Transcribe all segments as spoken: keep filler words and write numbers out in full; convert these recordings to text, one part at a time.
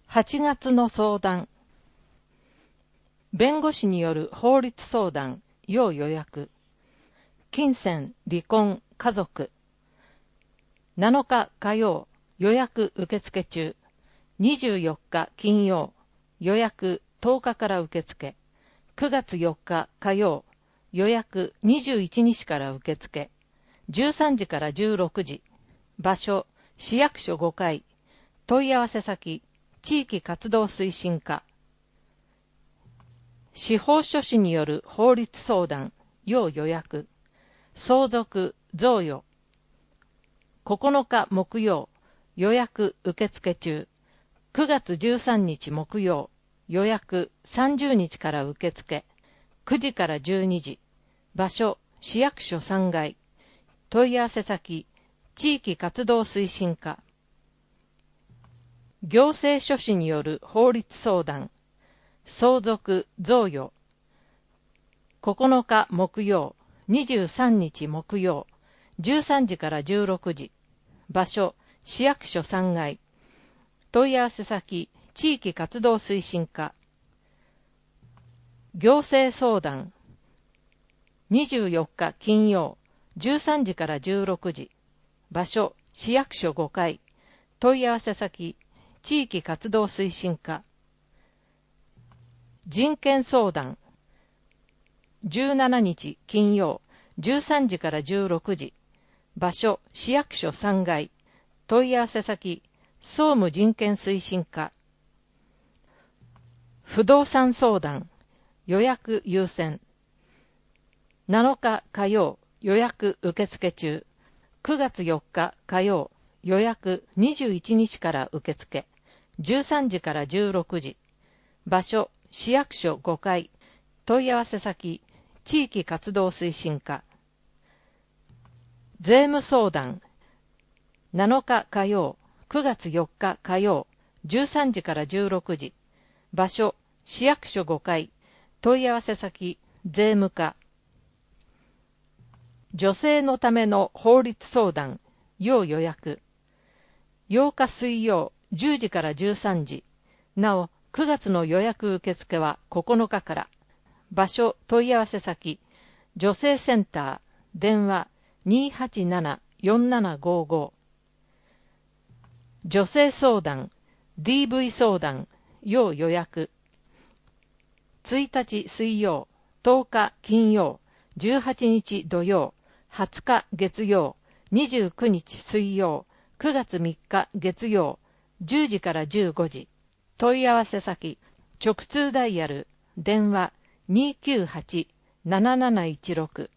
はちがつの相談。弁護士による法律相談、要予約。金銭、離婚、家族。なのか火曜、予約受付中。にじゅうよっか金曜、予約とおかから受付。くがつよっか火曜、予約にじゅういちにちから受付。じゅうさんじからじゅうろくじ。場所、市役所ごかい。問い合わせ先、地域活動推進課。司法書士による法律相談、要予約。相続、贈与。ここのか木曜、予約受付中。くがつじゅうさんにち木曜、予約さんじゅうにちから受付。くじからじゅうにじ。場所、市役所さんがい。問い合わせ先、地域活動推進課。行政書士による法律相談。相続、贈与。ここのか木曜、にじゅうさんにち木曜、じゅうさんじからじゅうろくじ。場所、市役所さんがい。問い合わせ先、地域活動推進課。行政相談。にじゅうよっか金曜、じゅうさんじからじゅうろくじ。場所、市役所ごかい。問い合わせ先、地域活動推進課。人権相談。じゅうしちにち金曜、じゅうさんじからじゅうろくじ。場所、市役所さんがい。問い合わせ先、総務人権推進課。不動産相談。予約優先。なのか火曜、予約受付中。くがつよっか火曜、予約にじゅういちにちから受付。じゅうさんじからじゅうろくじ。場所、市役所ごかい。問い合わせ先、地域活動推進課。税務相談。なのか火曜、くがつよっか火曜、じゅうさんじからじゅうろくじ。場所、市役所ごかい。問い合わせ先、税務課。女性のための法律相談、要予約。ようか水曜、じゅうじからじゅうさんじ。なお、くがつの予約受付はここのかから。場所、問い合わせ先、女性センター、電話 にーはちななよんななごーごー。女性相談、ディーブイ 相談、要予約。ついたち水曜、とおか金曜、じゅうはちにち土曜、はつか月曜、にじゅうくにち水曜、くがつみっか月曜、じゅうじからじゅうごじ。問い合わせ先、直通ダイヤル、電話 にーきゅうはちなななないちろく。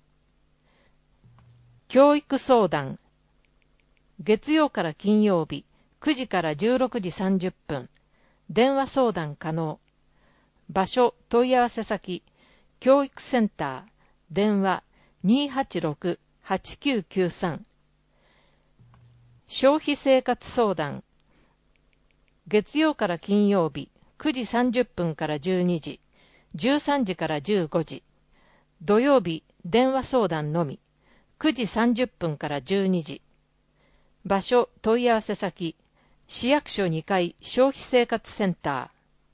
教育相談。月曜から金曜日、くじからじゅうろくじさんじゅっぷん。電話相談可能。場所、問い合わせ先、教育センター、電話 にーはちろくはちきゅうきゅうさん。消費生活相談。月曜から金曜日、くじさんじゅっぷんからじゅうにじ、じゅうさんじからじゅうごじ。土曜日、電話相談のみ、くじさんじゅっぷんからじゅうにじ。場所、問い合わせ先、市役所にかい消費生活センター。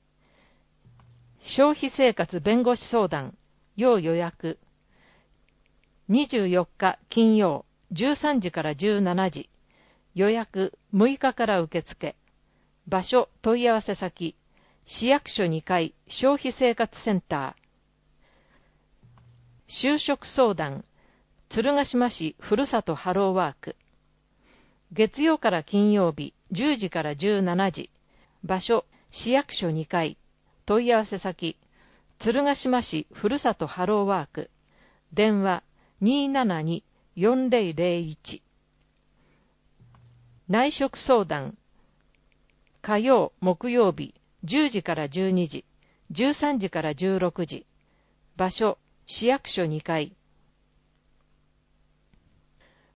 消費生活弁護士相談、要予約。にじゅうよっか金曜、じゅうさんじからじゅうしちじ。予約むいかから受付。場所、問い合わせ先、市役所にかい消費生活センター。就職相談、鶴ヶ島市ふるさとハローワーク。月曜から金曜日、じゅうじからじゅうしちじ。場所、市役所にかい。問い合わせ先、鶴ヶ島市ふるさとハローワーク。電話 にーななによんぜろぜろいち。内職相談。火曜、木曜日、じゅうじからじゅうにじ、じゅうさんじからじゅうろくじ。場所、市役所にかい。